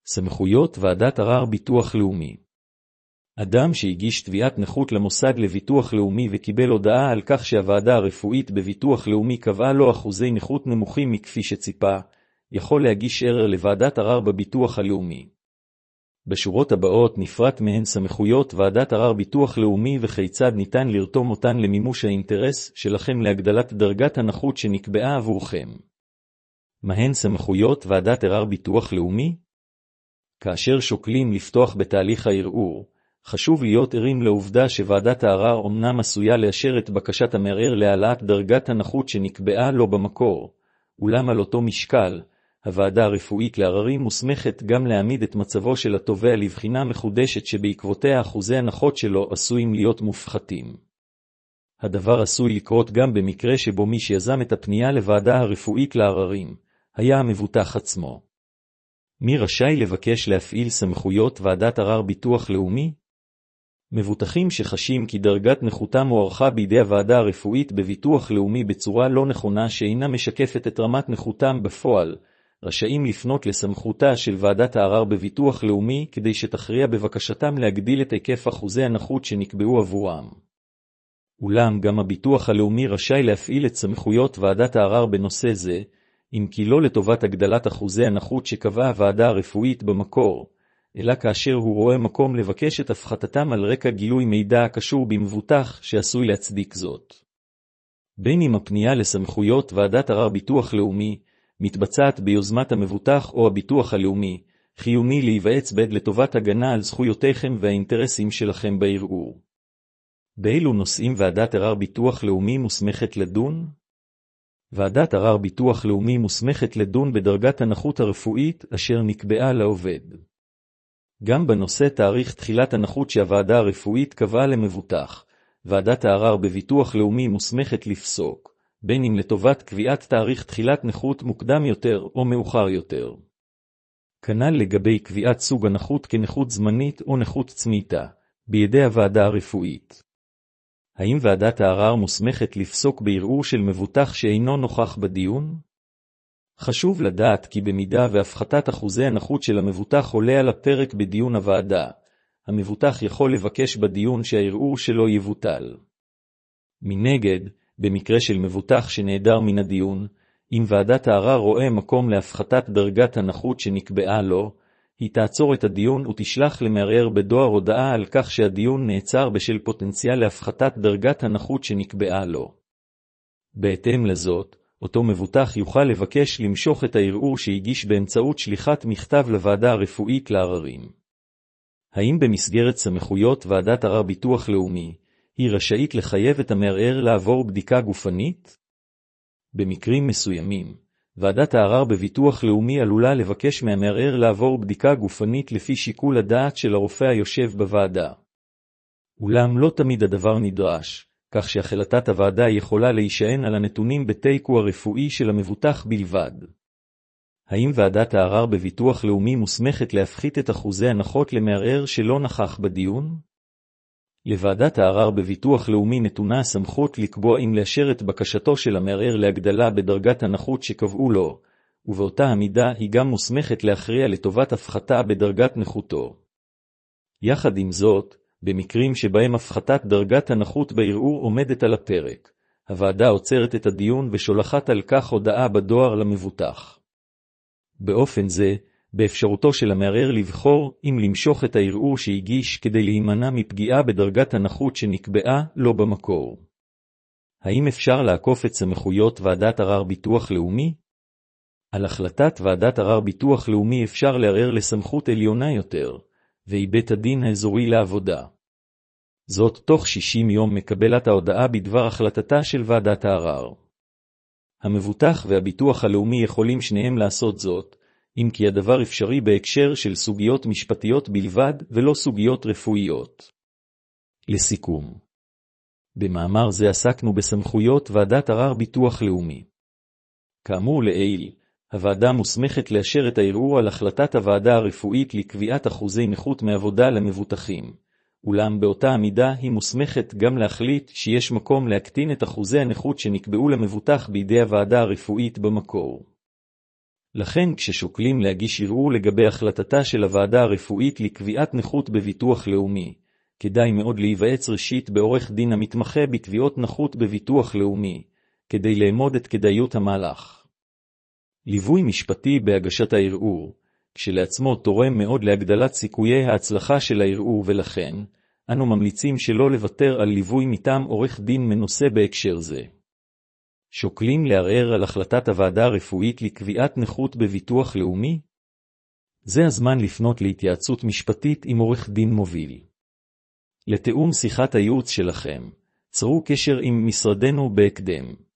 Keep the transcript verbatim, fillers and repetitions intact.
סמכויות ועדת ערר ביטוח לאומי. אדם שהגיש תביעת נכות למוסד לביטוח לאומי וקיבל הודעה על כך שהוועדה הרפואית בביטוח לאומי קבעה לו אחוזי נכות נמוכים מכפי שציפה, יכול להגיש ערר לוועדת ערר בביטוח הלאומי. בשורות הבאות נפרט מהן סמכויות ועדת ערר ביטוח לאומי וכיצד ניתן לרתום אותן למימוש האינטרס שלכם להגדלת דרגת הנכות שנקבעה עבורכם. מהן סמכויות ועדת ערר ביטוח לאומי? כאשר שוקלים לפתוח בתהליך הערעור, חשוב להיות ערים לעובדה שוועדת הערר אמנם עשויה לאשר את בקשת המערער להעלאת דרגת הנכות שנקבעה לו במקור, אולם על אותו משקל, הוועדה הרפואית לעררים מוסמכת גם להעמיד את מצבו של התובע לבחינה מחודשת שבעקבותיה אחוזי הנחות שלו עשויים להיות מופחתים. הדבר עשוי לקרות גם במקרה שבו מי שיזם את הפנייה לוועדה הרפואית לעררים, היה המבוטח עצמו. מי רשאי לבקש להפעיל סמכויות ועדת ערר ביטוח לאומי? מבוטחים שחשים כי דרגת נכותם הוערכה בידי הוועדה הרפואית בביטוח לאומי בצורה לא נכונה שאינה משקפת את רמת נכותם בפועל, רשאים לפנות לסמכותה של ועדת הערר בביטוח לאומי כדי שתכריע בבקשתם להגדיל את היקף אחוזי הנכות שנקבעו עבורם. אולם גם הביטוח הלאומי רשאי להפעיל את סמכויות ועדת הערר בנושא זה, אם כי לא לטובת הגדלת אחוזי הנכות שקבעה הוועדה הרפואית במקור, אלא כאשר הוא רואה מקום לבקש את הפחתתם על רקע גילוי מידע הקשור במבוטח שעשוי להצדיק זאת. בין אם הפנייה לסמכויות ועדת ערר ביטוח לאומי מתבצעת ביוזמת המבוטח או הביטוח הלאומי, חיוני להיוועץ בד לטובת הגנה על זכויותיכם והאינטרסים שלכם בערעור. באילו נושאים ועדת ערר ביטוח לאומי מוסמכת לדון? ועדת ערר ביטוח לאומי מוסמכת לדון בדרגת הנכות הרפואית אשר נקבעה לעובד. גם בנושא תאריך תחילת הנכות שהוועדה הרפואית קבעה למבוטח, ועדת הערר בביטוח לאומי מוסמכת לפסוק, בין אם לטובת קביעת תאריך תחילת נכות מוקדם יותר או מאוחר יותר. כנ"ל לגבי קביעת סוג הנכות כנכות זמנית או נכות צמיתה, בידי הוועדה הרפואית. האם ועדת הערר מוסמכת לפסוק בערעור של מבוטח שאינו נוכח בדיון? חשוב לדעת כי במידה והפחתת אחוזי הנכות של המבוטח עולה על הפרק בדיון הוועדה, המבוטח יכול לבקש בדיון שהערעור שלו יבוטל. מנגד, במקרה של מבוטח שנעדר מן הדיון, אם ועדת הערר רואה מקום להפחתת דרגת הנכות שנקבעה לו, היא תעצור את הדיון ותשלח למערער בדואר הודעה על כך שהדיון נעצר בשל פוטנציאל להפחתת דרגת הנכות שנקבעה לו. בהתאם לזאת, אותו מבוטח יוכל לבקש למשוך את הערעור שהגיש באמצעות שליחת מכתב לוועדה הרפואית לעררים. האם במסגרת סמכויות ועדת ערר ביטוח לאומי, היא רשאית לחייב את המערער לעבור בדיקה גופנית? במקרים מסוימים, ועדת הערר בביטוח לאומי עלולה לבקש מהמערער לעבור בדיקה גופנית לפי שיקול הדעת של הרופא היושב בוועדה. אולם לא תמיד הדבר נדרש, כך שהחלטת הוועדה יכולה להישען על הנתונים בתיקו הרפואי של המבוטח בלבד. האם ועדת הערר בביטוח לאומי מוסמכת להפחית את אחוזי הנחות למערער שלא נכח בדיון? לוועדת הערר בביטוח לאומי נתונה הסמכות לקבוע אם לאשר את בקשתו של המערער להגדלה בדרגת הנכות שקבעו לו, ובאותה המידה היא גם מוסמכת להכריע לטובת הפחתה בדרגת נכותו. יחד עם זאת, במקרים שבהם הפחתת דרגת הנכות בערעור עומדת על הפרק, הוועדה עוצרת את הדיון ושולחת על כך הודעה בדואר למבוטח. באופן זה, באפשרותו של המערער לבחור אם למשוך את הערעור שהגיש כדי להימנע מפגיעה בדרגת הנכות שנקבעה לו במקור. האם אפשר לעקוף את סמכויות ועדת ערר ביטוח לאומי? על החלטת ועדת ערר ביטוח לאומי אפשר לערער לסמכות עליונה יותר, והיא בית הדין האזורי לעבודה. זאת תוך שישים יום מקבלת ההודעה בדבר החלטתה של ועדת הערר. המבוטח והביטוח הלאומי יכולים שניהם לעשות זאת, אם כי הדבר אפשרי בהקשר של סוגיות משפטיות בלבד ולא סוגיות רפואיות. לסיכום, במאמר זה עסקנו בסמכויות ועדת ערר ביטוח לאומי. כאמור לעיל, הוועדה מוסמכת לאשר את הערעור על החלטת הוועדה הרפואית לקביעת אחוזי נכות מעבודה למבוטחים, אולם באותה המידה היא מוסמכת גם להחליט שיש מקום להקטין את אחוזי הנכות שנקבעו למבוטח בידי הוועדה הרפואית במקור. לכן כששוקלים להגיש ערעור לגבי החלטתה של הוועדה הרפואית לקביעת נכות בביטוח לאומי, כדאי מאוד להיוועץ ראשית בעורך דין המתמחה בתביעות נכות בביטוח לאומי, כדי לאמוד את כדאיות המהלך. ליווי משפטי בהגשת הערעור, כשלעצמו תורם מאוד להגדלת סיכויי ההצלחה של הערעור, ולכן אנו ממליצים שלא לוותר על ליווי מטעם עורך דין מנוסה בהקשר זה. שוקלים לערער על החלטת הוועדה הרפואית לקביעת נכות בביטוח לאומי? זה הזמן לפנות להתייעצות משפטית עם עורך דין מוביל. לתיאום שיחת הייעוץ שלכם, צרו קשר עם משרדנו בהקדם.